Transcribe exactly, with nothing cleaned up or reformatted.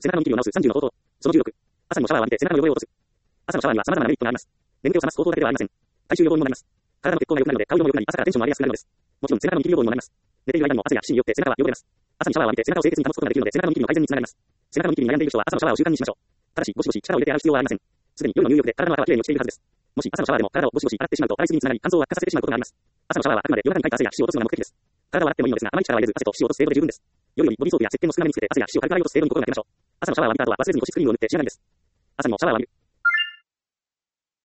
背中のニキビを直すさんじゅうの方法。そのじゅうろく。朝にもシャワーを浴びて背中の汚れを落とす。朝のシャワーには様々なメリットがあります。眠気を覚ます方法だけではありません。体臭予防にもなります。体の血行が良くなるので顔色も良くなり朝からテンションも上げやすくなるのです。もちろん背中のニキビ予防にもなります。寝ている間にも汗や皮脂によって背中は汚れます。朝にシャワーを浴びて背中を清潔に保つことができるので背中のニキビの改善につながります。背中のニキビに悩んでいる人は朝のシャワーを習慣にしましょう。ただし、ゴシゴシ力を入れて洗う必要はありません。すでに夜の入浴で体の泡はきれいに落ちているはずです。もし朝のシャワーでも体をゴシゴシ洗ってしまうと洗いすぎにつながり乾燥を悪化させてしまうことがあります。朝のシャワーはあくまで夜中にかいた汗や皮脂を落とすのが目的です。体は洗ってもいいのですが、あまり力は入れず汗と皮脂を落とす程度で十分です。夜よりボディーソープや石鹸の少なめにつけて汗や皮脂を軽く洗い落とす程度に心がけましょう。朝のシャワーを浴びた後は忘れずに保湿クリームを塗って仕上がりです。朝にもシャワーを浴びる。